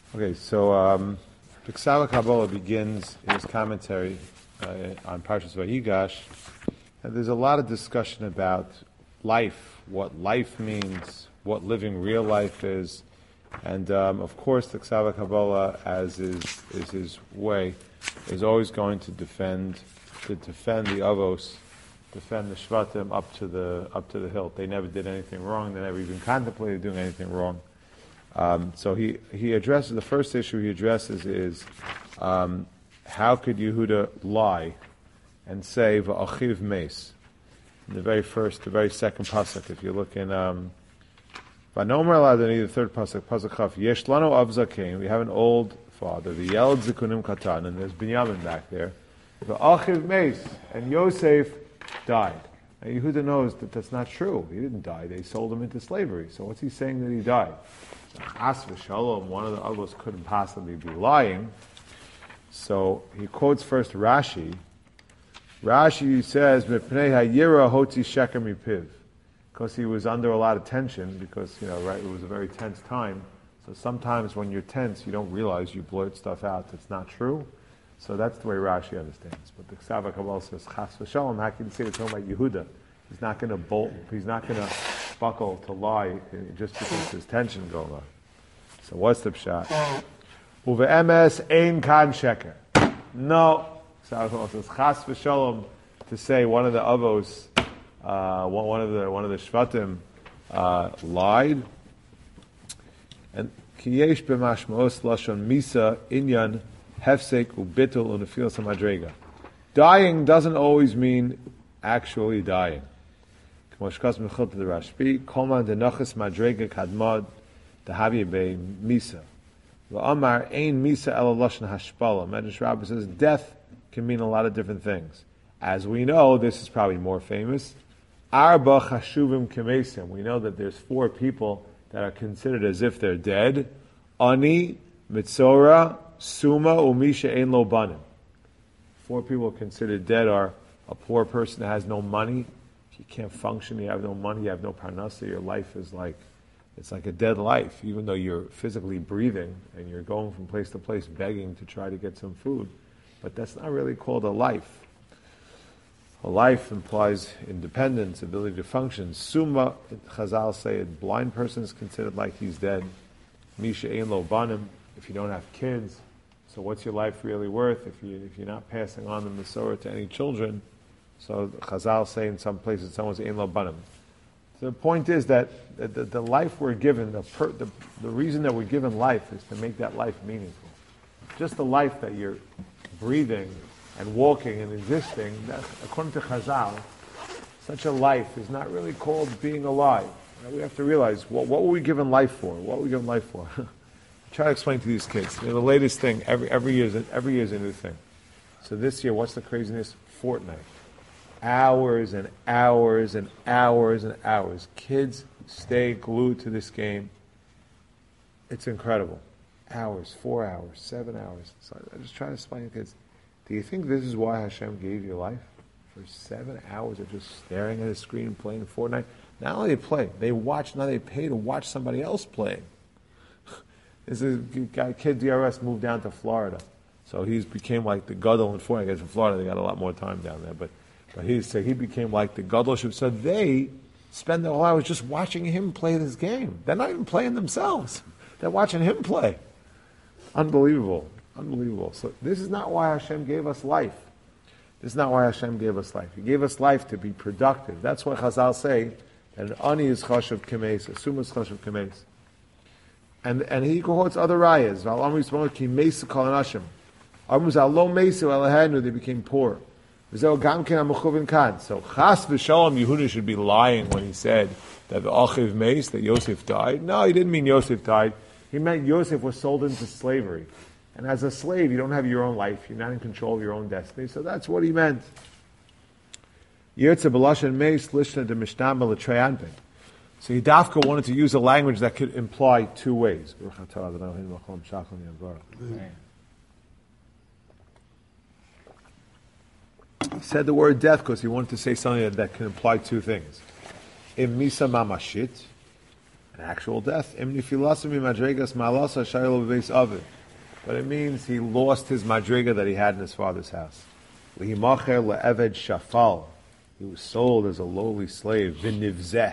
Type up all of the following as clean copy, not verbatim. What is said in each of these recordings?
Okay, so the Ksava Kabbalah begins his commentary on Parshas Vayigash, and there's a lot of discussion about life, what life means, what living real life is, and of course the Ksava Kabbalah, as is his way, is always going to defend the Avos, defend the Shvatim up to the hilt. They never did anything wrong. They never even contemplated doing anything wrong. So he addresses, the first issue he addresses is how could Yehuda lie and say v'achiv meis? The very second pasuk. If you look in v'nomer ladani, the third pasuk, pasuk chaf, yesh lano av zakein. We have an old father, the yeled zikunim katan, and there's Binyamin back there. V'achiv meis, and Yosef died. Now Yehuda knows that that's not true. He didn't die. They sold him into slavery. So what's he saying that he died? As v'shalom, one of the others couldn't possibly be lying. So he quotes first Rashi. Rashi says, "Mipnei hayira hotzi sheker mipiv," because he was under a lot of tension. Because it was a very tense time. So sometimes when you're tense, you don't realize you blurt stuff out that's not true. So that's the way Rashi understands. But the Ksava Kabbalah says, "Chas v'shalom." How can you say it's talking about Yehuda? He's not going to bolt. He's not going to buckle to lie just because there's tension going on. So what's the pshat? Uve'emes ein kan sheker. No. So it says chas v'shalom to say one of the avos, one of the shvatim lied. And kiyesh b'mashmaos lashon misa inyan hefsek ubitul unefilas hamadrega. Dying doesn't always mean actually dying. K'moshkas mechil to the Rashbi, kolman denachas madrega kadmad dehavye be misa. V'amar ein misa ela lashon hashpala. Medrash Rabbah says death can mean a lot of different things. As we know, this is probably more famous. Arba chashuvim kemesim. We know that there's 4 people that are considered as if they're dead. Ani, Mitzora, Suma, Umisha, Ein Lo Banim. 4 people considered dead are a poor person that has no money. If you can't function, you have no money, you have no parnasa, your life is it's like a dead life, even though you're physically breathing and you're going from place to place begging to try to get some food. But that's not really called a life. A life implies independence, ability to function. Summa, Chazal say, a blind person is considered like he's dead. Misha ein lo banim, if you don't have kids. So what's your life really worth if you're not passing on the Masorah to any children? So Chazal say in some places, someone's ein lo banim. So the point is that the life we're given, the reason that we're given life is to make that life meaningful. Just the life that you're breathing and walking and existing, that, according to Chazal, such a life is not really called being alive. We have to realize, what were we given life for? What were we given life for? Try to explain to these kids. The latest thing, every year is a new thing. So this year, what's the craziness? Fortnite. Hours and hours and hours and hours. Kids stay glued to this game. It's incredible. Hours, 4 hours, 7 hours. So I just try to explain to kids, do you think this is why Hashem gave you life? For 7 hours of just staring at a screen and playing Fortnite? Not only they play, they watch, now they pay to watch somebody else playing. This is a guy, kid DRS moved down to Florida. So he became like the Gadol in Fortnite. I guess in Florida they got a lot more time down there. But he became like the Gadol. So they spend the whole hours just watching him play this game. They're not even playing themselves. They're watching him play. Unbelievable. So this is not why Hashem gave us life. This is not why Hashem gave us life. He gave us life to be productive. That's why Chazal say that an ani is chashav kemes, a suma is chashav kemes. And he quotes other rayas. They became poor. So chas v'shalom, Yehuda should be lying when he said that the achiv meis, that Yosef died. No, he didn't mean Yosef died. He meant Yosef was sold into slavery. And as a slave, you don't have your own life. You're not in control of your own destiny. So that's what he meant. So Yidavka wanted to use a language that could imply 2 ways. He said the word death because he wanted to say something that can imply 2 things. Im misa mamashit, an actual death. But it means he lost his madriga that he had in his father's house. He was sold as a lowly slave. V'nivzeh.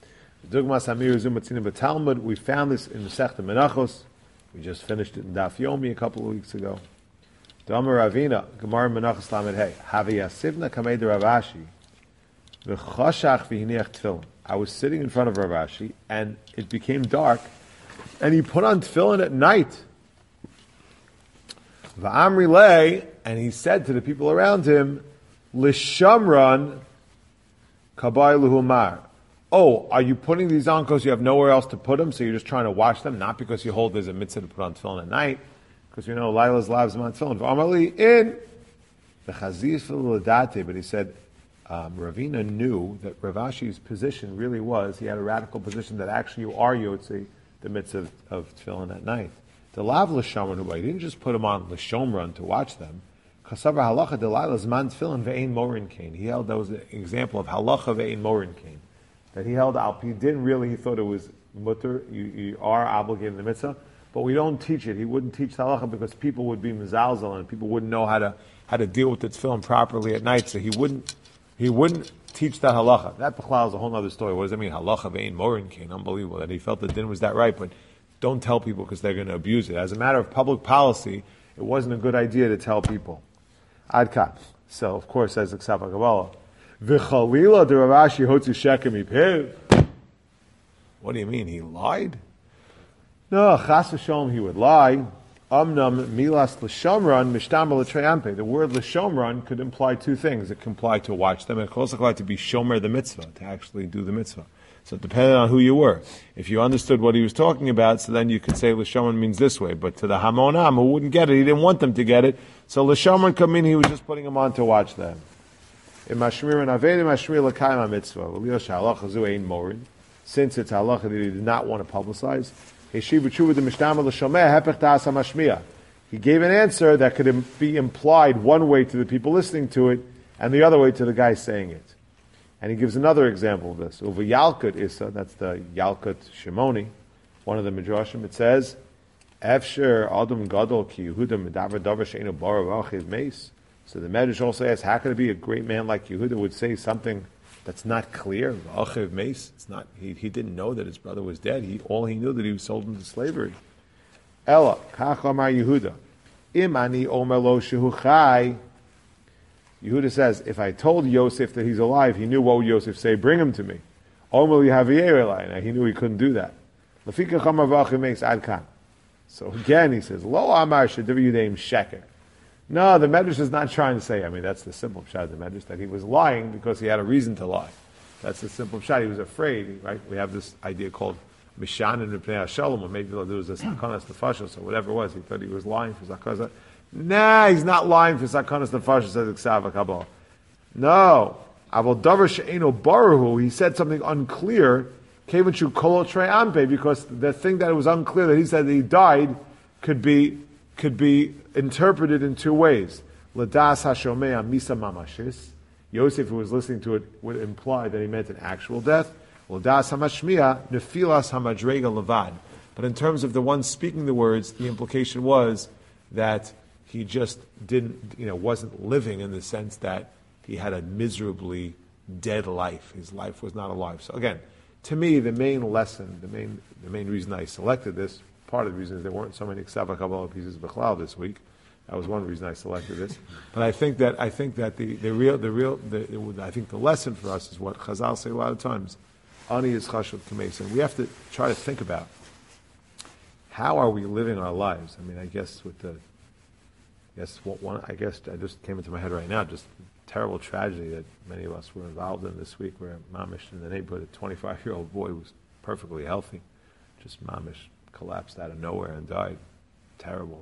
Talmud, we found this in Masechta Menachos. We just finished it in Daf Yomi a couple of weeks ago. Damar Ravina, Gemara Menachos Lamed Hey. Haviyasivna kamei de Rav Ashi. V'choshach v'hiniach tefillin. I was sitting in front of Rav Ashi, and it became dark, and he put on tefillin at night. V'amri lei, and he said to the people around him, L'shamran kabay luhumar. Oh, are you putting these on because you have nowhere else to put them, so you're just trying to watch them, not because you hold there's a mitzvah to put on tefillin at night, because you know Laila's lives on tefillin. V'amali in the chazis l'date, but he said Ravina knew that Rav Ashi's position really was, he had a radical position that actually you are yotzi the mitzvah of tefillin at night. The lav l'shamran who he didn't just put them on l'shomran to watch them. Kasavar halacha delailas man tefillin ve'ein morin kain. He held that was an example of halacha ve'ein morin kain. That he held out. He didn't really, he thought it was mutter, you are obligated in the mitzvah, but we don't teach it. He wouldn't teach halacha because people would be mezalzel and people wouldn't know how to deal with the tefillin properly at night, so he wouldn't teach that halacha. That b'chlal is a whole other story. What does that mean? Halacha ve'ein morin kain. Unbelievable. That he felt the din was that right, but don't tell people because they're going to abuse it. As a matter of public policy, it wasn't a good idea to tell people. Adka. So, of course, as Ksav HaKabbalah, V'chalila de Rav Ashi hotzu shekem ipiv. What do you mean? He lied? No, chas v'sholom, he would lie. Amnam milas l'shomran mishtamar l'treyampe. The word l'shomran could imply two things. It can apply to watch them, and it could also apply to be shomer the mitzvah, to actually do the mitzvah. So it depended on who you were. If you understood what he was talking about, so then you could say l'shomran means this way. But to the hamonam who wouldn't get it, he didn't want them to get it. So l'shomran could mean he was just putting them on to watch them. Since it's halacha that he did not want to publicize, he gave an answer that could be implied one way to the people listening to it, and the other way to the guy saying it. And he gives another example of this. Over Yalkut Issa, that's the Yalkut Shimoni, one of the Midrashim, it says, Efsher Adam Gadol Ki Yehuda Medavar Davar Sheinu Barav Achiv Meis. So the Medrash also asks, how could it be a great man like Yehuda would say something that's not clear? Achiv Meis. It's not. He didn't know that his brother was dead. All he knew that he was sold into slavery. Ella Kach Amar Yehuda. Im ani omer lo shehu chai. Yehuda says, if I told Yosef that he's alive, he knew what would Yosef say. Bring him to me. Omer lihaviyeh elai. Now he knew he couldn't do that. Lefika Amar v'achiv Meis ad kan. So again he says, Lo Amar shediv yudeim sheker. No, the Medrash is not trying to say, that's the simple pshat of the Medrash, that he was lying because he had a reason to lie. That's the simple pshat. He was afraid, right? We have this idea called Mishan and Pnei HaShalom, or maybe there was a Sakanas Nefashos, or whatever it was. He thought he was lying for Sakanas. Nah, he's not lying for Sakanas Nefashos, says Ksav HaKabbalah. No. Aval Davar She'eno Baruhu, he said something unclear, Kevanshu Kolot Trei Ampe, because the thing that was unclear, that he said that he died, could be interpreted in two ways. Ladas hashomea misa mamashis. Yosef, who was listening to it, would imply that he meant an actual death. Ladas hamashmiya nefilas hamadrega levad. But in terms of the one speaking the words, the implication was that he just wasn't living in the sense that he had a miserably dead life. His life was not alive. So again, to me, the main lesson, the main reason I selected this, part of the reason is there weren't so many Ksav HaKabbalah pieces of Bechlal this week. That was one reason I selected this. But I think that the lesson for us is what Chazal say a lot of times. Ani is chashut kameis. And we have to try to think about how are we living our lives. I guess I just came into my head right now, just terrible tragedy that many of us were involved in this week, where Mamish in the neighborhood, a 25-year-old boy was perfectly healthy, just Mamish collapsed out of nowhere and died. Terrible.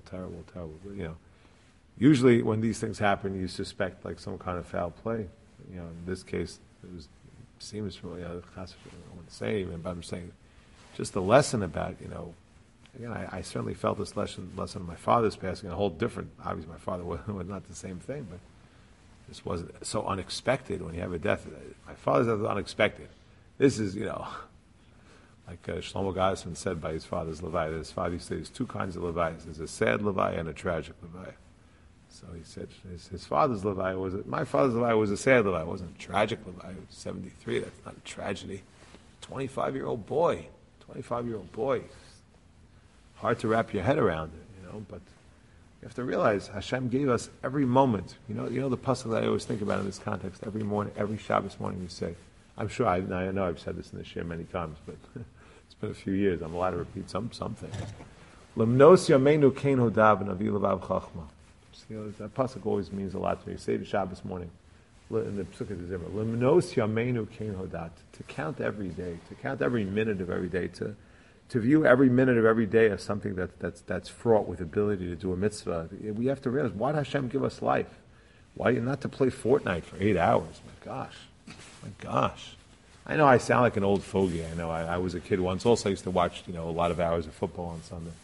Usually when these things happen, you suspect like some kind of foul play. In this case, seems really, I wouldn't say even, but I'm saying just the lesson about, again, I certainly felt this lesson of my father's passing, a whole different, obviously my father was not the same thing, but this wasn't so unexpected when you have a death. My father's death was unexpected. This is, Like Shlomo Gasman said by his father's Levi, that his father used to say there's two kinds of Levi's. There's a sad Levi and a tragic Levi. So he said his father's Levi my father's Levi was a sad Levi. It wasn't a tragic Levi. It was 73. That's not a tragedy. 25-year-old boy. 25-year-old boy. Hard to wrap your head around it, but you have to realize Hashem gave us every moment. You know the pasuk that I always think about in this context. Every morning, every Shabbos morning, we say. I'm sure I know I've said this in the shir many times, but it's been a few years. I'm allowed to repeat something. Lemnos yameinu kein hodav v'navi levav chachma. That pasuk always means a lot to me. You say it Shabbos morning in the Pesukah de Zimra. Lemnos yameinu kein hodat. To count every day, to count every minute of every day, to view every minute of every day as something that's fraught with ability to do a mitzvah. We have to realize, why did Hashem give us life? Why not to play Fortnite for 8 hours? My gosh. I know I sound like an old fogey. I know I was a kid once. Also, I used to watch a lot of hours of football on Sunday.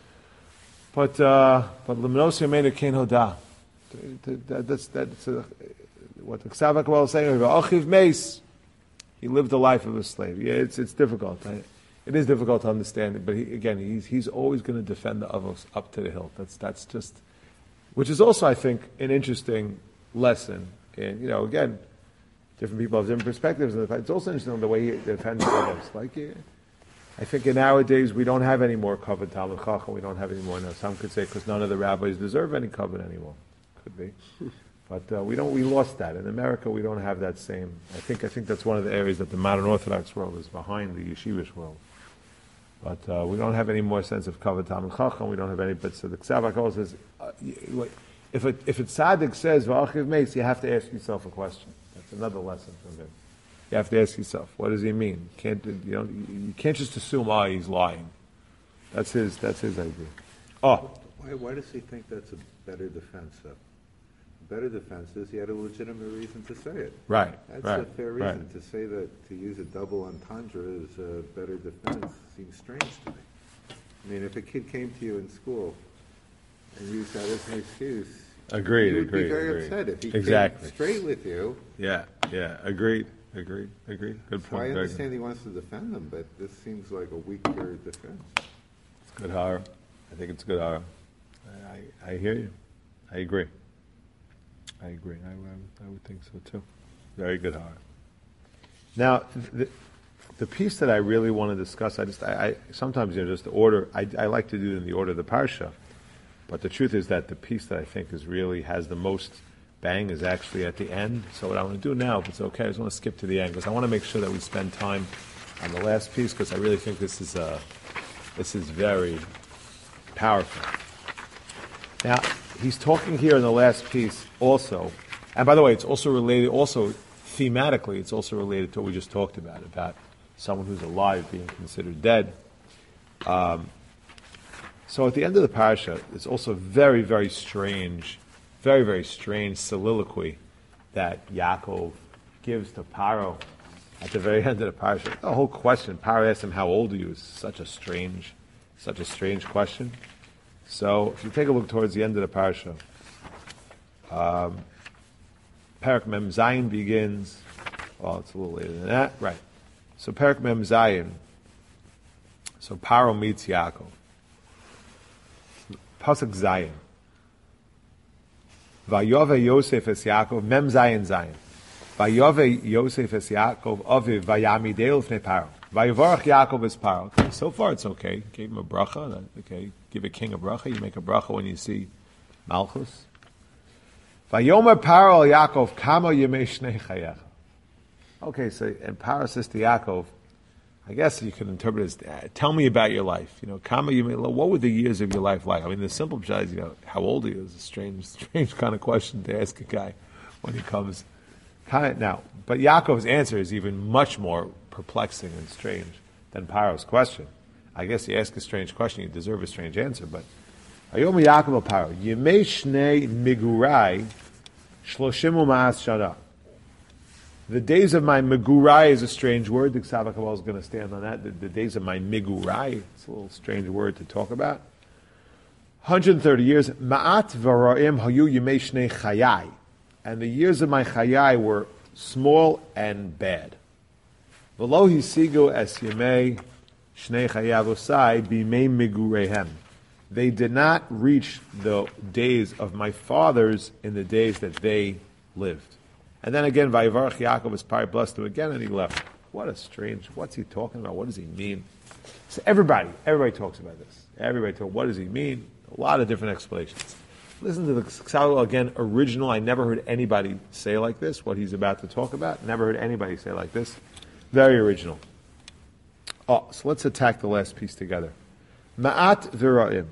But Lemnos Yameinu Kein Hodah. That's what the Ksav HaKabbalah is saying. Achiv Meis. He lived the life of a slave. Yeah, it's difficult. It is difficult to understand it, but he's always going to defend the Avos up to the hilt. That's just, which is also, I think, an interesting lesson. And again, different people have different perspectives, and it's also interesting the way he defends the Avos. I think in nowadays we don't have any more covet Talmud Chacham. We don't have any more. Now some could say because none of the rabbis deserve any covet anymore. Could be. But we don't. We lost that in America. We don't have that same. I think that's one of the areas that the modern Orthodox world is behind the yeshivish world. But we don't have any more sense of kavod Talmud Chacham. We don't have any. But so the Ksav HaKabbalah says, if a tzaddik says v'achiv meis, you have to ask yourself a question. That's another lesson from him. You have to ask yourself, what does he mean? You can't just assume, he's lying. That's his idea. Why does he think that's a better defense? Better defense is he had a legitimate reason to say it. Right. That's a fair reason. To say that, to use a double entendre is a better defense seems strange to me. I mean, if a kid came to you in school and used that as an excuse, you would be very upset. If he came straight with you. Yeah, agreed. Good point. So I understand he wants to defend them, but this seems like a weaker defense. It's good horror. I think it's good horror. I hear you. I agree. I would think so too. Very good horror. Now, the piece that I really want to discuss, I sometimes just the order. I like to do it in the order of the parsha, but the truth is that the piece that I think has the most bang is actually at the end. So what I want to do now, if it's okay, I just want to skip to the end because I want to make sure that we spend time on the last piece because I really think this is very powerful. Now, he's talking here in the last piece also, and by the way, it's also related, also thematically, it's also related to what we just talked about someone who's alive being considered dead. So at the end of the parasha, it's also very, very strange soliloquy that Yaakov gives to Paro at the very end of the parasha. The whole question, Paro asks him, "How old are you?" is such a strange question. So if you take a look towards the end of the parasha, Parak Mem Zayin begins. Well, it's a little later than that, right? So Parak Mem Zayin. So Paro meets Yaakov. Pasuk Zayin. Vayove Yosef es Yaakov Mem Zayin Zayin. Vayove Yosef es Yaakov Aviv Vayamidei Lefnei Paro. Vayivarach Yaakov es Paro. Okay, so far it's okay. Gave him a bracha. Okay, give a king a bracha. You make a bracha when you see Malchus. Vayomer Paro Yaakov Kama Yemei Shnei Chayecha. Okay, so and Paro says to Yaakov, I guess you can interpret it as, tell me about your life. Kama Yemei, what were the years of your life like? I mean, the simple pshat is, how old are you? Is a strange kind of question to ask a guy when he comes. Now, but Yaakov's answer is even much more perplexing and strange than Paro's question. I guess you ask a strange question, you deserve a strange answer, but Ayom Yaakov Paro, Yemei Shnei Migurai Shloshim U'Ma'as Shana. The days of my Migurai is a strange word. The Ksav HaKabbalah is going to stand on that. The days of my Migurai, it's a little strange word to talk about. 130 years. Ma'at V'Ra'im Hayu Yemei Shnei Chayai. And the years of my Chayai were small and bad. V'lo hisigu es Yemei Shnei Chayei Avosai Bimei Migureihem. They did not reach the days of my fathers in the days that they lived. And then again, Vayivarach Yaakov is probably blessed him again, and he left. What a strange, what's he talking about? What does he mean? So everybody talks about this. Everybody talks, what does he mean? A lot of different explanations. Listen to the Ksal again, original. I never heard anybody say like this, what he's about to talk about. Never heard anybody say like this. Very original. Oh, so let's attack the last piece together. Ma'at v'ra'im.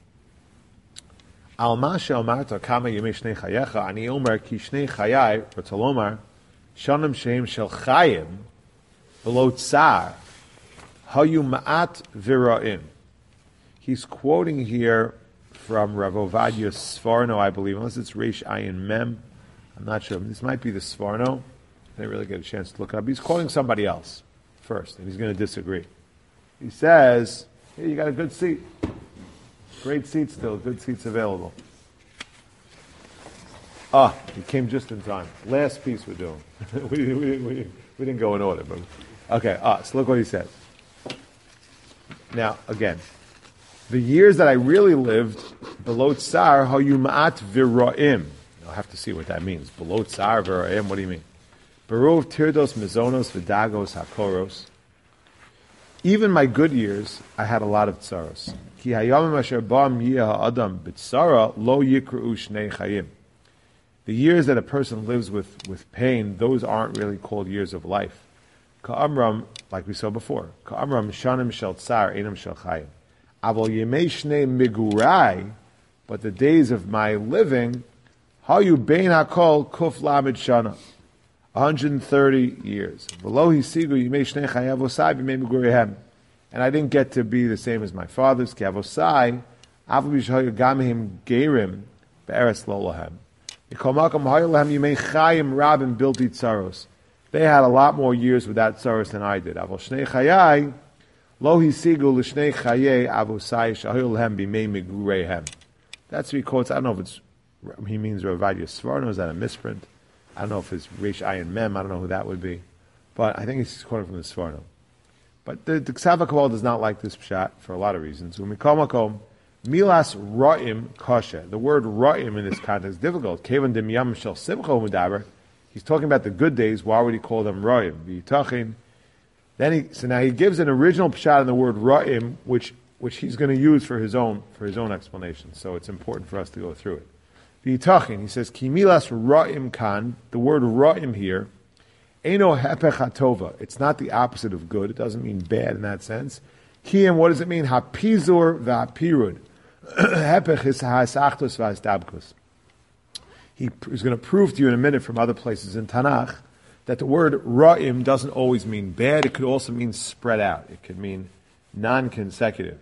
Al ma she'omarta kama yemei shnei chayecha, ani omer ki shnei chayai, or talomar, shanim sheim shel chayim, below tsar, hayu ma'at v'ra'im. He's quoting here from Rav Ovadia Sforno, I believe, unless it's Reish Ayin Mem. I'm not sure. This might be the Sforno. I didn't really get a chance to look it up. He's quoting somebody else first, and he's going to disagree. He says, hey, you got a good seat. Great seat still. Good seats available. He came just in time. Last piece we're doing. we didn't go in order. But okay, so look what he says. Now, again, the years that I really lived, below tsar, hayu ma'at v'ra'im. I'll have to see what that means. Below tsar v'ra'im, what do you mean? Berov tirdos mizonos v'dagos hakoros. Even my good years, I had a lot of tsaros. Ki hayamim asher ba'am yeh ha'adam b'tsara lo yikru'u shnei chayim. The years that a person lives with pain, those aren't really called years of life. Ka'amram, like we saw before, ka'amram shanim shel tsar enam shel chayim. Avol yemei shnei migurai, but the days of my living, hayu bein hakol kuf lamed shana. 130 years. And I didn't get to be the same as my fathers. They had a lot more years without tsaros than I did. That's what he quotes. I don't know if he means Rav Ovadia Sforno. Is that a misprint? I don't know if it's Reish Ayin Mem. I don't know who that would be. But I think he's quoting from the Sforno. But the Ksava Kabbalah does not like this pshat for a lot of reasons. Milas ra'im kasha. The word ra'im in this context is difficult. Kevan demyam shel simcha mudaber. He's talking about the good days. Why would he call them ra'im? So now he gives an original pshat in the word ra'im, which he's going to use for his own explanation. So it's important for us to go through it. He says, Kimilas ra'im kan, the word ra'im here, eno hepech hatova. It's not the opposite of good. It doesn't mean bad in that sense. Kiyam, what does it mean? Hapizur v'hapirud. Hepech is ha'asachtos v'hasdabkus. He's going to prove to you in a minute from other places in Tanakh that the word ra'im doesn't always mean bad. It could also mean spread out. It could mean non-consecutive.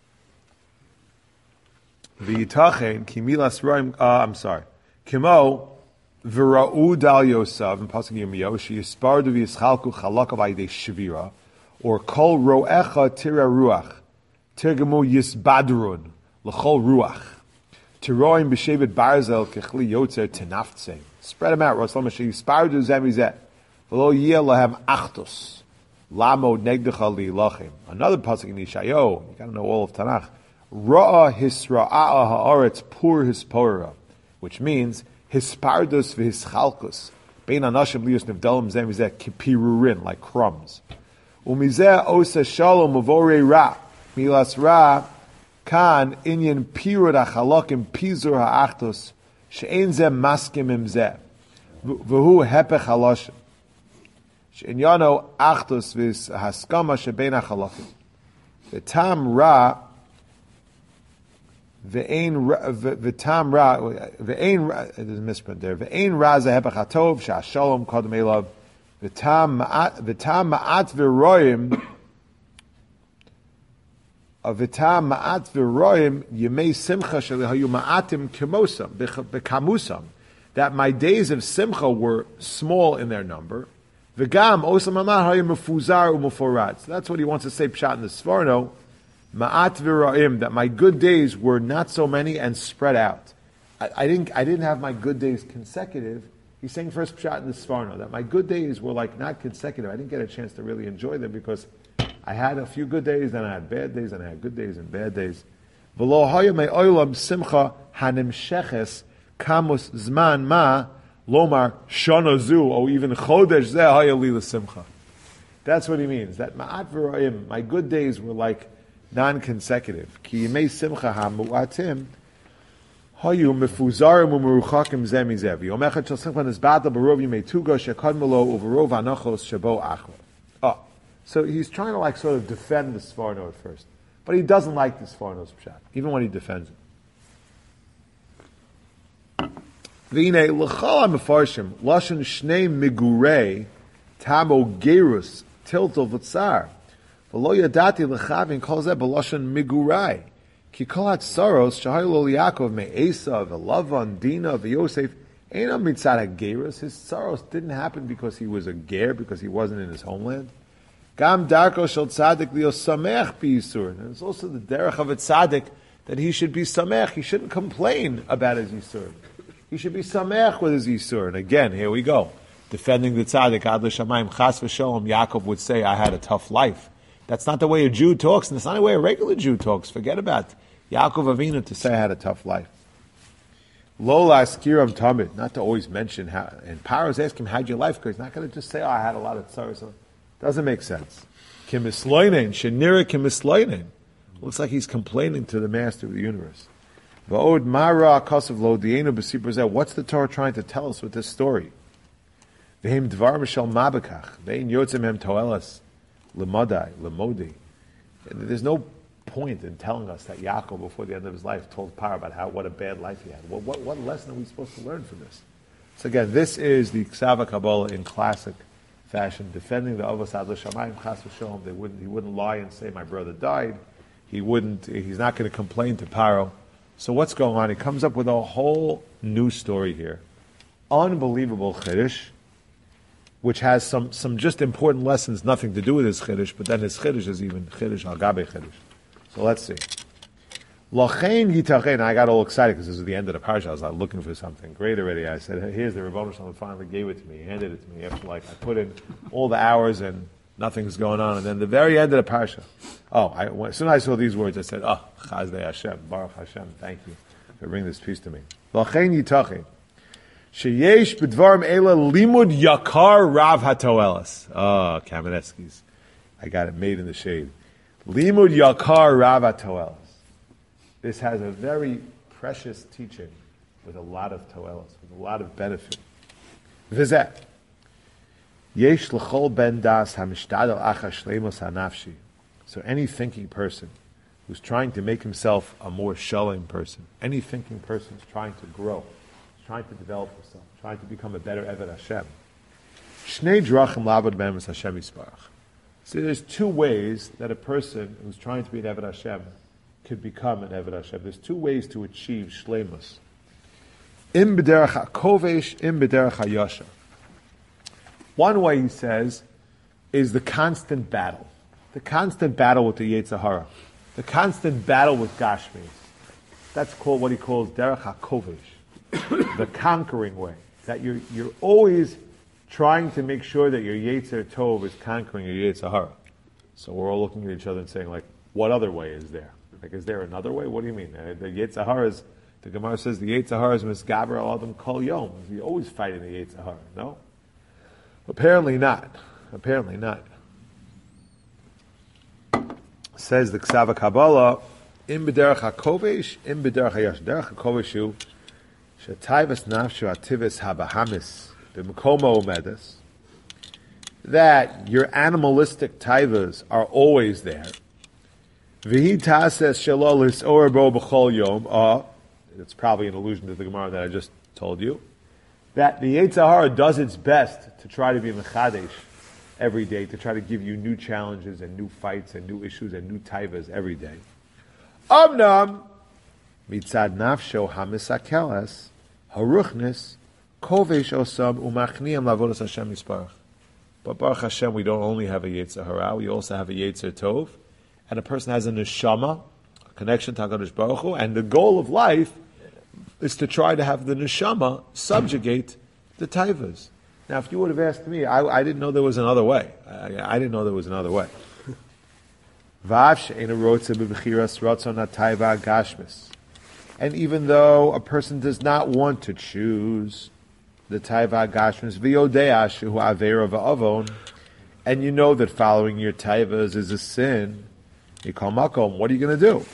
V'yitachen kimilas ra'im. Kimo v'ra'u dal yosav in pasuk Yirmiyahu sheyispardu v'yischalku chalakav aydei shvira, or kol ro'echa tira ruach tirgemu yisbadrun l'chol ruach tiroim b'shevet barzel kechli yotzer tenaftzei. Spread them out. Roslam sheyispardu zemizet v'lo yeh lahem achtos lamod negdecha li'ilachim. Another pasuk in Yeshayahu. You got to know all of Tanakh. Ra'a hisra'a ha'aretz pur hispora, which means hispardus v'hischalkus bein anashim lius nevdalim zem v'zeh kipirurin, like crumbs. Umizeh osa shalom avore ra milas ra kan inyan pirud ha'chalakim pizur ha'achtos she'en zeh maskim im zeh v'hu hepech halashim she'enyano achtos v'is haskama she'bein ha'chalakim v'tam ra V'tam ra, there's a misprint there. V'ein ra zehepach hatov sha'shalom kodem elav. V'tam ma'at v'roim. V'tam ma'at v'roim yemei simcha shelihayu ma'atim kimosam b'kamusam. That my days of simcha were small in their number. V'gam osam amat hayu mefuzar u'meforat. So that's what he wants to say pshat in the Sforno. Ma'at v'ra'im, that my good days were not so many and spread out. I didn't have my good days consecutive. He's saying first pshat in the Sforno, that my good days were like not consecutive. I didn't get a chance to really enjoy them because I had a few good days, then I had bad days, and I had good days and bad days. V'lo haya me'olam simcha hanimsheches kamus zman ma lomar shana zu, or even chodesh zeh haya li l'simcha. That's what he means. That ma'at v'ro'im, my good days were like non-consecutive. Ki yimei simcha ha'mu'atim hayu mefuzarim u'meruchakim zeh mizeh. Yom echad shel simcha nizbata b'rov yimei tuga shekad melo u'v'rov anachos shabo achva. Oh, so he's trying to like sort of defend the Sforno at first. But he doesn't like the Sforno's pshat, even when he defends it. V'inei l'chal ha'mefarshim lashon shnei migurei tamo gerus tiltel v'tzar v'lo yadati l'chavin kol zeh b'lashon migurai ki kol hatzaros shahayu lo Yaakov me'esav v'lavan dina v'yosef einam mitzad ha'gerus. His tzaros didn't happen because he was a ger, because he wasn't in his homeland. Gam darko shel tzaddik liyo samech b'yisur. And it's also the derech of a tzaddik that he should be samech. He shouldn't complain about his yisur. He should be samech with his yisur. And again, here we go. Defending the tzaddik, ad l'shamayim, chas v'sholom, Yaakov would say, I had a tough life. That's not the way a Jew talks, and it's not the way a regular Jew talks. Forget about Yaakov Avinu to say I had a tough life. Lo la'askiram tamid, not to always mention how, and Paro's ask him, how'd your life go? He's not going to just say, oh, I had a lot of tzaros. Doesn't make sense. Kimisloinen, shenira kimisloinen. Looks like he's complaining to the master of the universe. V'od mara kasav lo dienu b'sipur zeh. What's the Torah trying to tell us with this story? V'hem dvar mishal mabekach. Ve'in yotzim hem toelas lemodai, lemodi. There's no point in telling us that Yaakov, before the end of his life, told Paro about what a bad life he had. What lesson are we supposed to learn from this? So again, this is the Ksava Kabbalah in classic fashion, defending the Avos Ad L'Shamayim, Chas V'Sholom. He wouldn't lie and say, my brother died. He's not going to complain to Paro. So what's going on? He comes up with a whole new story here. Unbelievable Chiddush, which has some just important lessons, nothing to do with his Chiddush, but then his Chiddush is even Chiddush, Al Gabe Chiddush. So let's see. Lachein Yitachein, I got all excited because this is the end of the parsha. I was like looking for something great already. I said, here's the Rebbeinu Shalom finally gave it to me. He handed it to me after I put in all the hours and nothing's going on. And then the very end of the parsha. As soon as I saw these words, I said, Chazdei Hashem, Baruch Hashem, thank you for bringing this peace to me. Lachein Yitachein. Sheyesh b'dvarim ela limud yakar rav hatoelas. Kamenetsky's. I got it made in the shade. Limud yakar rav hatoelas. This has a very precious teaching with a lot of toelas, with a lot of benefit. V'zeh. Yesh l'chol ben das hamishtadel acha shleimus hanafshi. So any thinking person who's trying to make himself a more shalom person, any thinking person is trying to grow, trying to develop himself, trying to become a better Eved Hashem. Shnei drachim labad ben Hashem yisparach. So there's two ways that a person who's trying to be an Eved Hashem could become an Eved Hashem. There's two ways to achieve shleimus. Im b'derech ha'kovesh, im b'derech ha'yasha. One way, he says, is the constant battle. The constant battle with the Yetzer Hara. The constant battle with Gashmis. That's called what he calls derech ha'kovesh. The conquering way. That you're always trying to make sure that your Yetzer Tov is conquering your Yetzer Hara. So we're all looking at each other and saying, what other way is there? Is there another way? What do you mean? The Yetzer Hara is, the Gemara says, the Yetzer Hara is misgaber al adam kol yom. You're always fighting the Yetzer Hara. No? Apparently not. Apparently not. Says the Ksava Kabbalah, im b'derech ha'kovesh, im b'derech ha'yash. Derech ha'kovesh hu, shetayvas nafshu ativis habahamis, b'mkomo umedes, that your animalistic taivas are always there. V'hi tases shelo l'sor bo b'chol yom. It's probably an allusion to the Gemara that I just told you. That the Yetzer Hara does its best to try to be mechadesh every day, to try to give you new challenges and new fights and new issues and new taivas every day. Amnam mitzad nafsho hamisakelas haruchnis kovesh osam umachniam lavodas Hashem yisparach. But Baruch Hashem, we don't only have a Yetzer Hara, we also have a Yetzer Tov, and a person has a neshama, a connection to HaKadosh Baruch Hu, and the goal of life is to try to have the neshama subjugate the taivas. Now, if you would have asked me, I didn't know there was another way. I didn't know there was another way. And even though a person does not want to choose the taiva gashmis, and you know that following your taivas is a sin, what are you going to do?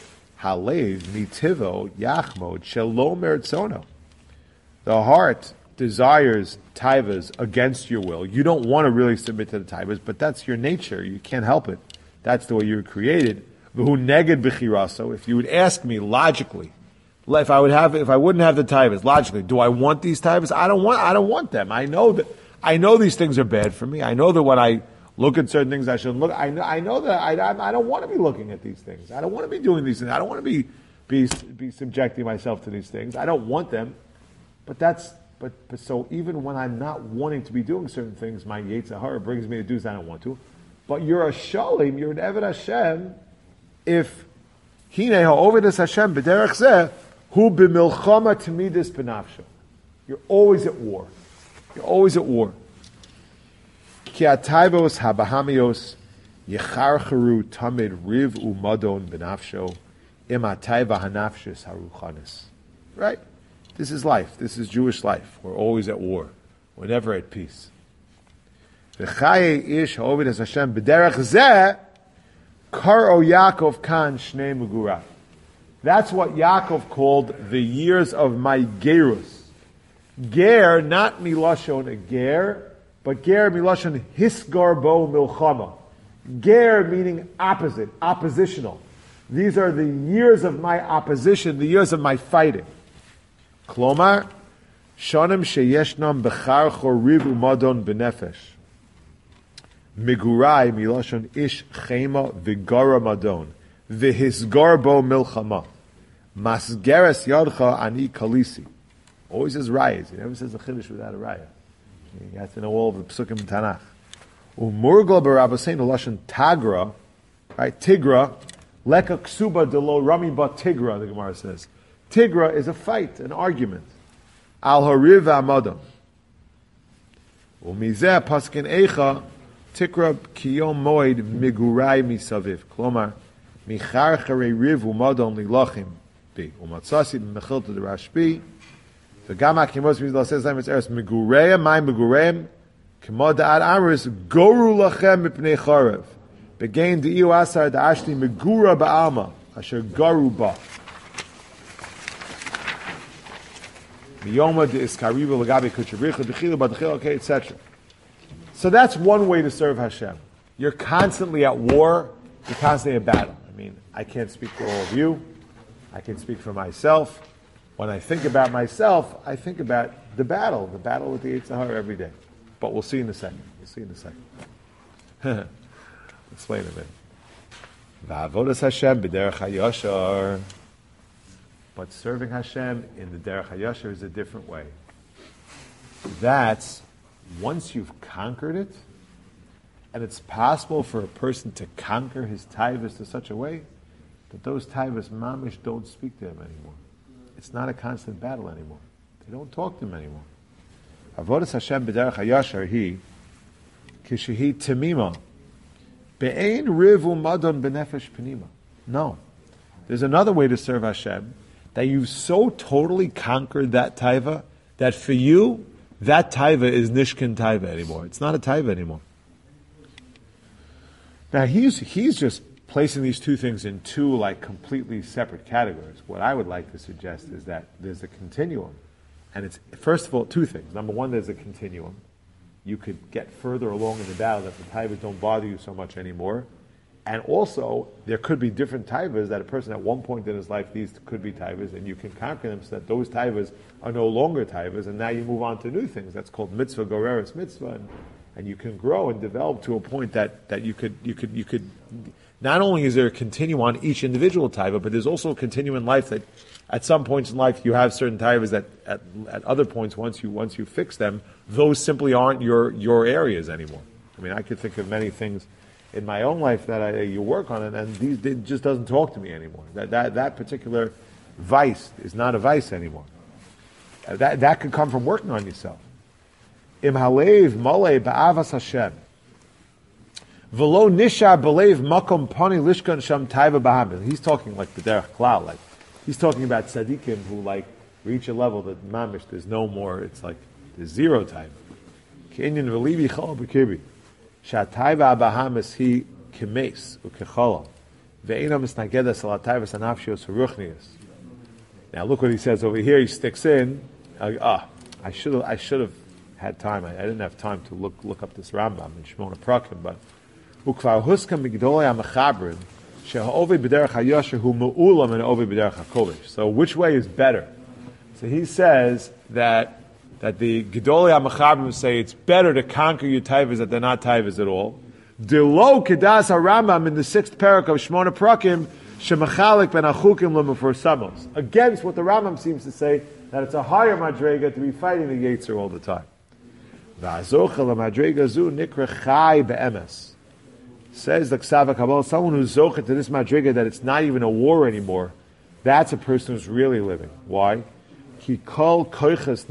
The heart desires taivas against your will. You don't want to really submit to the taivas, but that's your nature. You can't help it. That's the way you were created. If you would ask me logically, if I wouldn't have the taivas, logically, do I want these taivas? I don't want them. I know these things are bad for me. I know that when I look at certain things I shouldn't look. I know that I don't want to be looking at these things. I don't want to be doing these things. I don't want to be subjecting myself to these things. I don't want them. But so even when I'm not wanting to be doing certain things, my Yetzer Hara brings me to do things I don't want to. But you're a Shalim, you're an Eved Hashem, if Hine ha'ovedes Hashem b'derech zeh, hu b'milchama tamidis b'nafsho. You're always at war. You're always at war. Ki ataivos habahamios yecharcheru tamid riv umadon b'nafsho im ataiva hanafshis haruchanis. Right? This is life. This is Jewish life. We're always at war. We're never at peace. V'chaye ish ha'ovedes Hashem b'derech zeh karo Yaakov kan shnei megurav. That's what Yaakov called the years of my gerus. Ger, not milashon a ger, but ger milashon hisgar bo milchama. Ger meaning opposite, oppositional. These are the years of my opposition, the years of my fighting. Klomar, shonim sheyeshnam bechar choriv umadon benefesh. Migurai milashon ish chema vigara madon v'hisgar bo milchama masgeres yadcha ani kalisi. Always says rayas. He never says a chiddush without a raya. You have to know all of the psukim in Tanakh. Umurgal barabasein lashon tagra, right? Tigra, leka ksuba delo rami ba tigra. The Gemara says tigra is a fight, an argument. Al hariv amadam. Umizeh paskin eicha. Tikra kiyom moed migurai misaviv. Klomar, michar charei riv umadon lilachim bi. Umatzasi b'mechil to the Rashbi. V'gama kimos mizlah says it's eres migureim, my migureim, kimod da'ad amris, goru lachem mipnei charev. Begain de'iu asar da'ashli migura ba'alma, asher goru ba. Miyoma de'iskariva l'gabi kucharicha, d'chilu ba'd'chil, okay, etc. So that's one way to serve Hashem. You're constantly at war. You're constantly at battle. I mean, I can't speak for all of you. I can speak for myself. When I think about myself, I think about the battle with the Yetzer Hara every day. But we'll see in a second. Explain a minute. Va'avodas Hashem b'derech hayashar. But serving Hashem in the derech hayashar is a different way. That's once you've conquered it, and it's possible for a person to conquer his taivas to such a way that those taivas mamish don't speak to him anymore. It's not a constant battle anymore. They don't talk to him anymore. Avodas Hashem b'derech hayashar hi kishehi temima be'ein rivu madon b'nefesh penima. No. There's another way to serve Hashem, that you've so totally conquered that taiva that for you, that taiva is nishkin taiva anymore. It's not a taiva anymore. Now he's just placing these two things in two like completely separate categories. What I would like to suggest is that there's a continuum. And it's, first of all, two things. Number one, there's a continuum. You could get further along in the battle that the taivas don't bother you so much anymore. And also, there could be different taivas that a person at one point in his life, these could be taivas, and you can conquer them so that those taivas are no longer taivas, and now you move on to new things. That's called mitzvah goreres mitzvah, and you can grow and develop to a point that you could. Not only is there a continuum on each individual taiva, but there's also a continuum in life that at some points in life you have certain taivas that at other points once you fix them, those simply aren't your areas anymore. I mean, I could think of many things in my own life that you work on it, and it just doesn't talk to me anymore. That particular vice is not a vice anymore. That could come from working on yourself. Im halev malei ba'avas Hashem V'lo nishar b'leiv makom pani lishkan sham taiva b'hamil. He's talking like the derech klal, like he's talking about tzaddikim who like reach a level that mamish there's no more. It's like there's zero time. Kenyan v'livi chol b'kirbi. Shataiva b'hamis he kemes u'kecholam. Ve'ena misnagedas al taivas anafshios ruchnius. Now look what he says over here. He sticks in. I should have had time. I didn't have time to look up this Rambam in Shmona Prakim, but ukvar huskam migdolei amachabrin shehaovi b'derech hayosher hu me'ulam and ovi b'derech hakodesh. So which way is better? So he says that the gedolei amachabrin say it's better to conquer your taivas that they're not taivas at all. Delo kedas Rambam in the 6th parak of Shmona Prakim shemachalik ben achukim lemufur samos, against what the Rambam seems to say, that it's a higher madrega to be fighting the Yetzer all the time. Says the Ksava Kabbalah, someone who's zocha to this madrega that it's not even a war anymore, that's a person who's really living. Why? He doesn't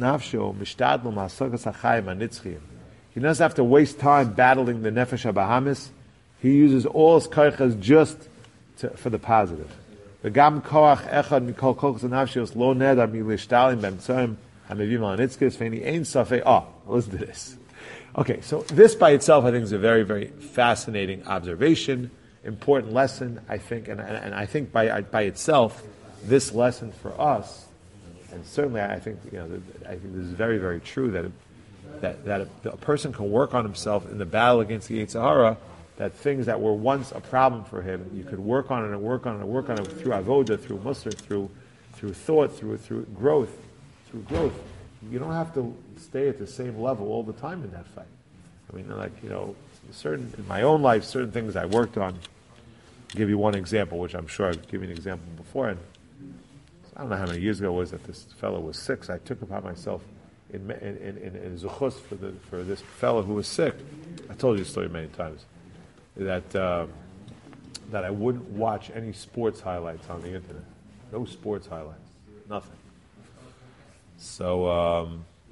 have to waste time battling the nefesh habahamis. He uses all his koichas just for the positive. V'gam koach echad mikol kochas nafshios lo nedar milishtalim b'emtzoim hamevim al nitzkes v'eni ein safei. Listen to this. Okay, so this by itself, I think, is a very, very fascinating observation, important lesson, I think, and I think by itself, this lesson for us, and certainly I think I think this is very, very true that a person can work on himself in the battle against the Yetzer Hara. That things that were once a problem for him, you could work on it and work on it and work on it through avoda, through musar, through thought, through growth. You don't have to stay at the same level all the time in that fight. I mean, certain in my own life, certain things I worked on. I'll give you one example, which I'm sure I've given an example before. And I don't know how many years ago it was that this fellow was sick. So I took upon myself in zuchus for this fellow who was sick. I told you the story many times. That I wouldn't watch any sports highlights on the internet. No sports highlights. Nothing. So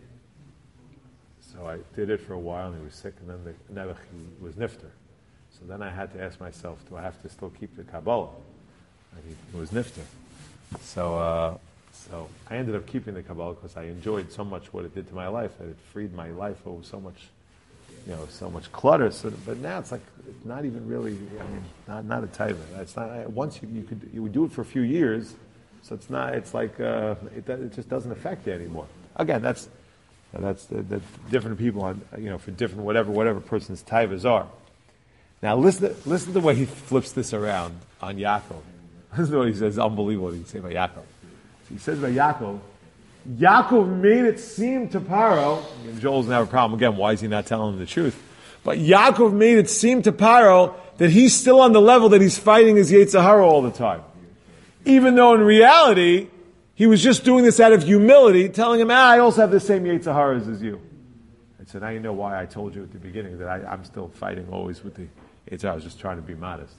I did it for a while, and he was sick, and then he was nifter. So then I had to ask myself, do I have to still keep the Kabbalah? And he was nifter. So I ended up keeping the Kabbalah because I enjoyed so much what it did to my life, that it freed my life over so much clutter. So, but now it's not even really. I mean, not a taiva. It's not. Once you would do it for a few years, so it's not. It's like it just doesn't affect you anymore. Again, that's the different people on for different whatever person's taivas are. Now listen to the way he flips this around on Yaakov. Listen to what he says. Unbelievable what he can say about Yaakov. So he says about Yaakov. Yaakov made it seem to Paro, and Joel doesn't have a problem again, why is he not telling him the truth? But Yaakov made it seem to Paro that he's still on the level that he's fighting his Yetzer Hara all the time. Even though in reality, he was just doing this out of humility, telling him, I also have the same Yetzer Haras as you. And so now you know why I told you at the beginning that I'm still fighting always with the Yetzer Hara. I was just trying to be modest.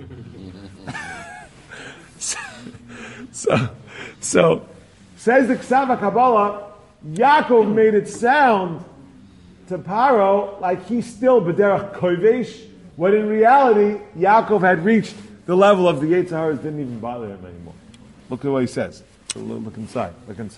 So says the Ksava Kabbalah, Yaakov made it sound to Paro like he's still B'derech Kovesh, when in reality, Yaakov had reached the level of the Yetzer Haras, didn't even bother him anymore. Look at what he says. Look inside.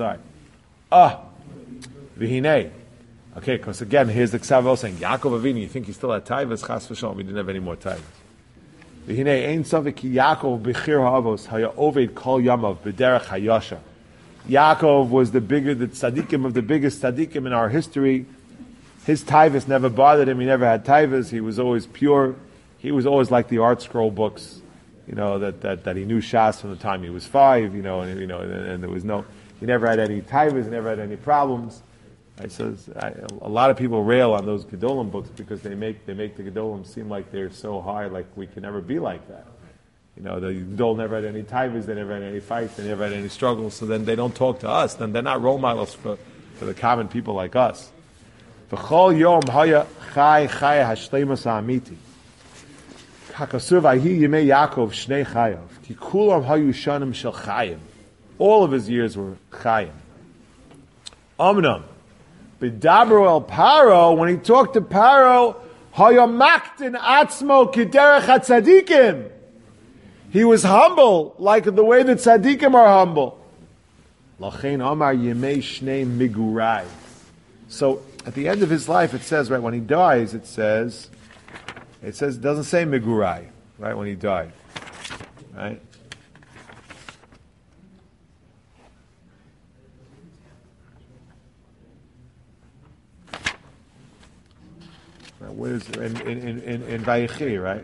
V'hinei. Okay, because again, here's the Ksava saying, Yaakov Avinu, you think he still had taivas? Chas v'shalom, he didn't have any more taivas. V'hinei, ein savik ki Yaakov b'chir ha'avos, haya oved kol yamav, b'derech hayasha. Yaakov was the tzaddikim of the biggest tzaddikim in our history. His taivas never bothered him. He never had taivas. He was always pure. He was always like the art scroll books, that he knew Shas from the time he was 5, and there was he never had any taivas, he never had any problems. Right? So a lot of people rail on those Gedolim books because they make the Gedolim seem like they're so high, like we can never be like that. The Gedol never had any taivas, they never had any fights, they never had any struggles, so then they don't talk to us, then they're not role models for the common people like us. V'chol yom haya chai hashleimus ha'amiti. Hakasur v'ahi yimei Yaakov shnei chayav. Tikulam hayu shanim shel chayim. All of his years were chayim. Amnam. B'dabro el Paro, when he talked to Paro, Hayamaktin atzmo kiderech hatzadikim. He was humble, like the way that tzadikim are humble. Lachein amar yemei shnei migurai. So at the end of his life, it says, right, when he dies, it doesn't say migurai, right, when he died, right? Where is it? In Vayechi, right?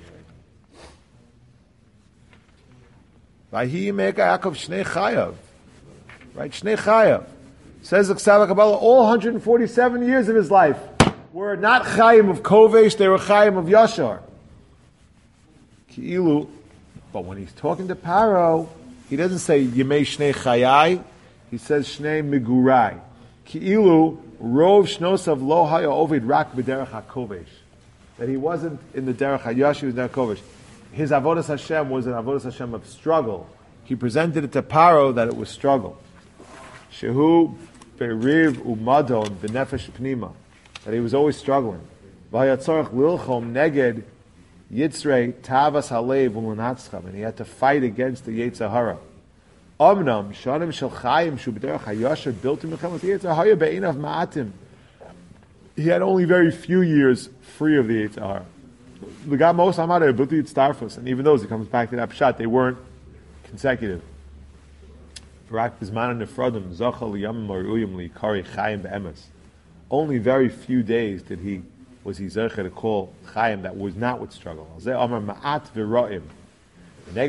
Vayehi Meka Yaakov Shnei Chayav, right? Shnei Chayav says the Ksava Kabbalah. All 147 years of his life were not Chayim of Kovesh; they were Chayim of Yashar. Ki'ilu, but when he's talking to Paro, he doesn't say Yemei Shnei Chayai. He says Shnei Migurai. Ki'ilu. Rov shnosav lo haya ovid rak b'derech hakovesh, that he wasn't in the derech hayash, he was in the kovesh. His avodas Hashem was an avodas Hashem of struggle. He presented it to Paro that it was struggle. Shehu beriv umadon b'nefesh pnima, that he was always struggling. V'hayatzorach lilchom neged yitzrei tavas halev u'lanatzcham, and he had to fight against the Yetzer Hara. Omnam shanim shel chayim shu b'derech hayasher built him with the Yetzer Hara be'inav ma'atim. He had only very few years free of the Yetzer Hara. The guy most amare buti starfus, and even those, it comes back to that pshat, they weren't consecutive. Rak bizman nefradim zachal yamim maruyim li kari chayim be'emes. Only very few days was he zecher to call chayim that was not with struggle. Zeh amar ma'at v'ra'im. And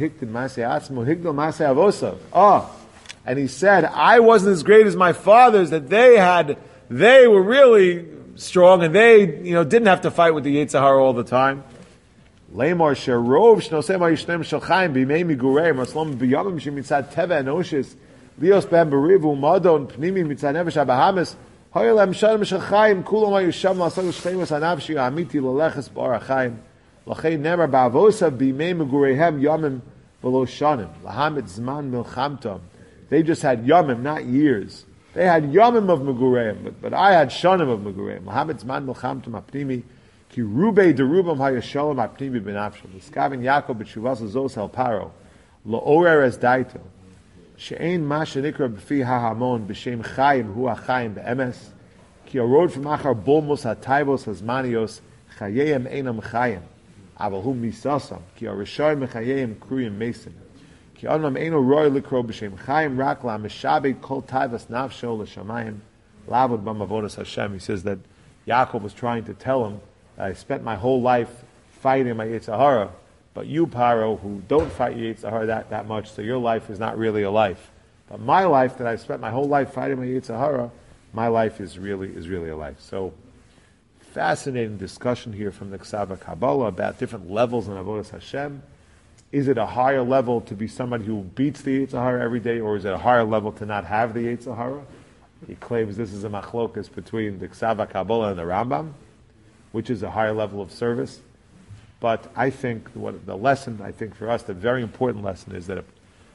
he said, I wasn't as great as my fathers, that they were really strong, and they, didn't have to fight with the Yetzer Hara all the time. Lemar sherov shnosei yishnem shalchaim b'mei migurei maslom b'yamim shemitzad teva enoshis lios b'hem berivu madon pnimi mitzad nefesh abahamis hoyelem shanim shalchaim kulom ayusham lasag shcheimus anavshi amiti leleches ba'arachayim. Lachein never ba'avosa b'mei megureihem yamim v'lo shanim lahamit zman milchamtam. They just had yamim, not years. They had yamim of megureihem, but I had shanim of megureihem. Lahamit zman milchamtam apnimi ki rubei derubam hayashalom apnimi benafshim. L'skavin Yaakov b'tshuvas zos el paro la'orer es daito she'ein ma shenikra b'fi ha'hamon b'shem chayim hu ha'chayim be'emes ki arod from achar bolmos ha'taivos ha'zmanios chayeyem einam chayim. Avalhu misasam ki arishar mechayim kruyim mason ki anam eno roy likro b'shem chayim rak la mishabed kol taivas nafsho l'shamayim lavud b'mavodas Hashem. He says that Yaakov was trying to tell him, I spent my whole life fighting my Yetzer Hara, but you, Paro, who don't fight your Yetzer Hara that much, so your life is not really a life. But my life, that I spent my whole life fighting my Yetzer Hara, my life is really a life. So fascinating discussion here from the Ksava Kabbalah about different levels in Avodas Hashem. Is it a higher level to be somebody who beats the Yetzer Hara every day, or is it a higher level to not have the Yetzer Hara? He claims this is a machlokas between the Ksava Kabbalah and the Rambam, which is a higher level of service. But I think what the lesson, I think for us, the very important lesson is that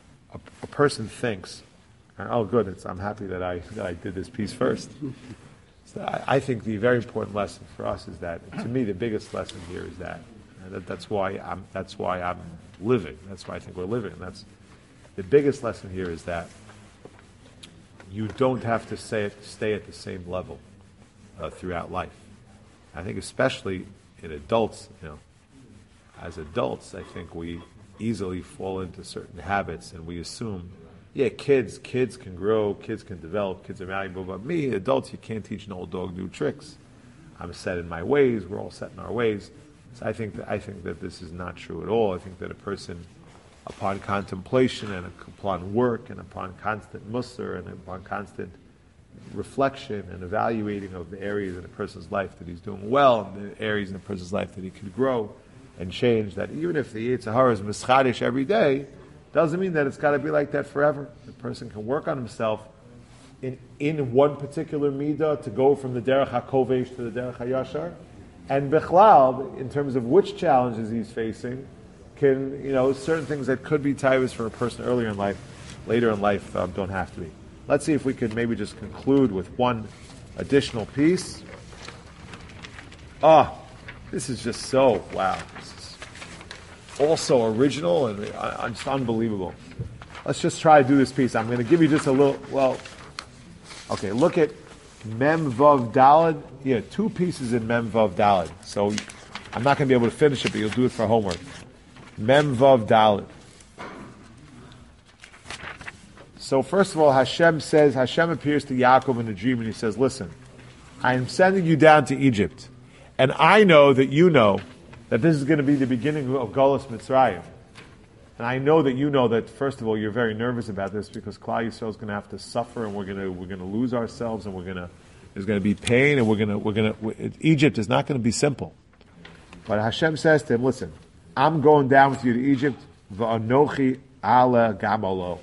a person thinks, oh good, I'm happy that I did this piece first. So I think the very important lesson for us is that, to me, the biggest lesson here is that's why I'm living. That's why I think we're living. That's the biggest lesson here is that you don't have to stay at the same level throughout life. I think especially in adults, as adults, I think we easily fall into certain habits and we assume, kids can grow, kids can develop, kids are malleable, but me, adults, you can't teach an old dog new tricks. I'm set in my ways, we're all set in our ways. So I think that this is not true at all. I think that a person, upon contemplation and upon work and upon constant musar and upon constant reflection and evaluating of the areas in a person's life that he's doing well and the areas in a person's life that he could grow and change, that even if the Yetzer Hara is mischadish every day, doesn't mean that it's got to be like that forever. The person can work on himself in one particular midah to go from the derech hakovesh to the derech hayashar, and bichlal, in terms of which challenges he's facing, can, certain things that could be taivas for a person earlier in life, later in life don't have to be. Let's see if we could maybe just conclude with one additional piece. This is just so, wow. This is also original and just unbelievable. Let's just try to do this piece. I'm going to give you just a little, okay, look at Mem Vav Daled. Yeah, 2 pieces in Mem Vav Daled. So I'm not going to be able to finish it, but you'll do it for homework. Mem Vav Daled. So first of all, Hashem appears to Yaakov in a dream and he says, listen, I am sending you down to Egypt. And I know that you know that this is going to be the beginning of Golus Mitzrayim. And I know that you know that, first of all, you're very nervous about this because Klal Yisrael is going to have to suffer and we're going to lose ourselves and there's going to be pain and Egypt is not going to be simple. But Hashem says to him, listen, I'm going down with you to Egypt, v'anochi ale gam olo.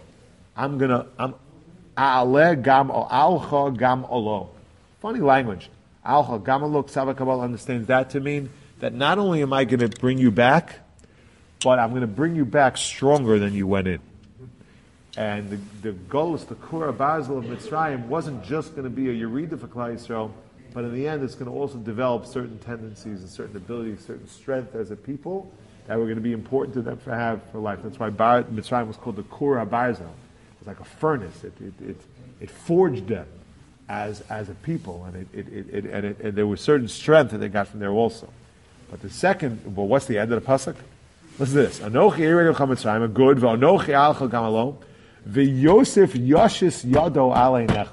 Ale gam alcha gam olo. Funny language. Alcha gam olo, Ksava Kabbalah understands that to mean that not only am I going to bring you back, but I'm going to bring you back stronger than you went in. And the Golus, the Kura Basel of Mitzrayim, wasn't just going to be a Yerida for Klal Yisrael, but in the end it's going to also develop certain tendencies and certain abilities, certain strength as a people that were going to be important to them to have for life. That's why Mitzrayim was called the Kura Basel. It was like a furnace. It forged them as a people, and there was certain strength that they got from there also. But the second, well, what's the end of the pasuk? Listen to this. Anochi Erev Chamitzrayim, a good, v'anochi alcha gamalo, v'Yosef yashis yado aleinecha.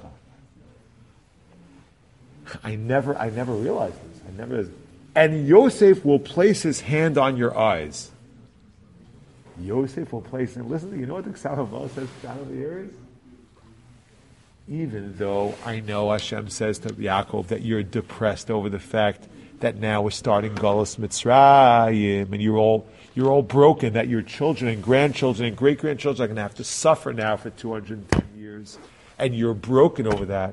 I never realized this. And Yosef will place his hand on your eyes. Yosef will place it. Listen, you know what the Ksava says down over here is? Even though I know Hashem says to Yaakov that you're depressed over the fact that now we're starting Golus Mitzrayim, and you're all broken, that your children and grandchildren and great-grandchildren are going to have to suffer now for 210 years, and you're broken over that.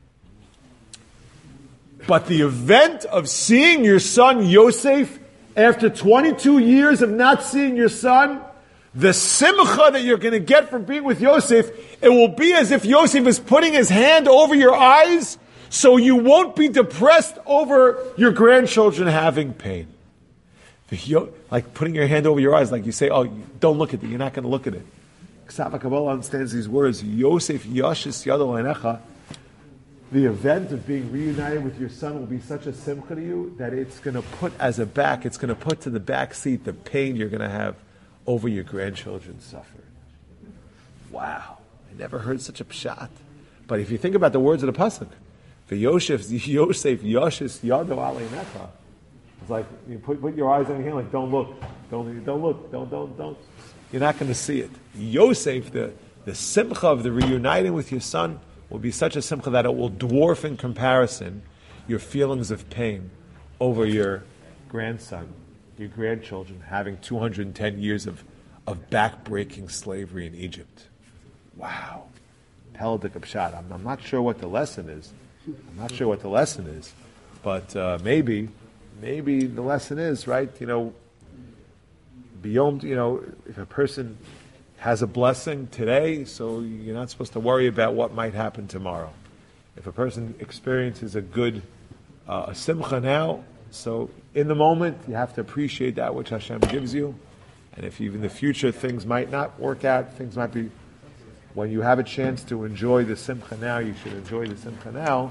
But the event of seeing your son Yosef, after 22 years of not seeing your son, the simcha that you're going to get from being with Yosef, it will be as if Yosef is putting his hand over your eyes, so you won't be depressed over your grandchildren having pain. Like putting your hand over your eyes, like you say, oh, don't look at it, you're not going to look at it. Ksava Kabbalah understands these words, Yosef yashis yado leinecha. The event of being reunited with your son will be such a simcha to you that it's going to put to the back seat the pain you're going to have over your grandchildren suffering. Wow. I never heard such a pshat. But if you think about the words of the pasuk, Yosef yashis yado aleinecha. It's like you put your eyes on your hand, like don't look. You're not going to see it. Yosef, the simcha of the reuniting with your son will be such a simcha that it will dwarf in comparison your feelings of pain over your grandson, your grandchildren having 210 years of back-breaking slavery in Egypt. Wow. Peladik Pshat. I'm not sure what the lesson is. But maybe the lesson is, right, beyond, if a person has a blessing today, so you're not supposed to worry about what might happen tomorrow. If a person experiences a good a simcha now, so in the moment you have to appreciate that which Hashem gives you, and if even in the future things might not work out, things might be, when you have a chance to enjoy the simcha now, you should enjoy the simcha now,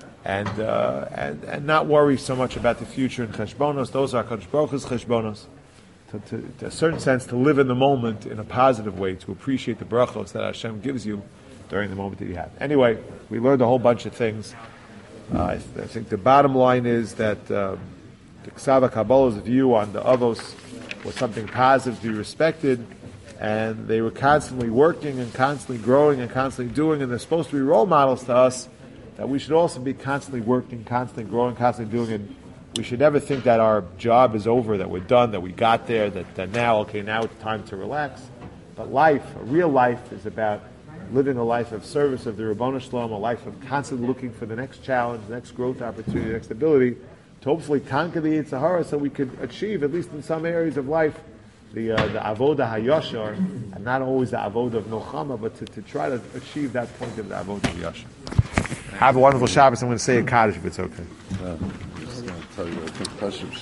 and not worry so much about the future and cheshbonos. Those are Kadosh Baruch Hu's cheshbonos. To a certain sense, to live in the moment in a positive way, to appreciate the brachos that Hashem gives you during the moment that you have. Anyway, we learned a whole bunch of things. I think the bottom line is that the Ksava Kabbalah's view on the Avos was something positive to be respected, and they were constantly working and constantly growing and constantly doing, and they're supposed to be role models to us, that we should also be constantly working, constantly growing, constantly doing it. We should never think that our job is over, that we're done, that we got there, that now it's time to relax. But life, a real life, is about living a life of service of the Ribbono Shel Olam, a life of constantly looking for the next challenge, the next growth opportunity, the next ability, to hopefully conquer the Yetzer Hara so we could achieve, at least in some areas of life, the Avodah HaYashar, and not always the Avodah of Milchama, but to try to achieve that point of the Avodah of Yashar. Have a wonderful Shabbos. I'm going to say a Kaddish if it's okay. tell you, I think Kashyap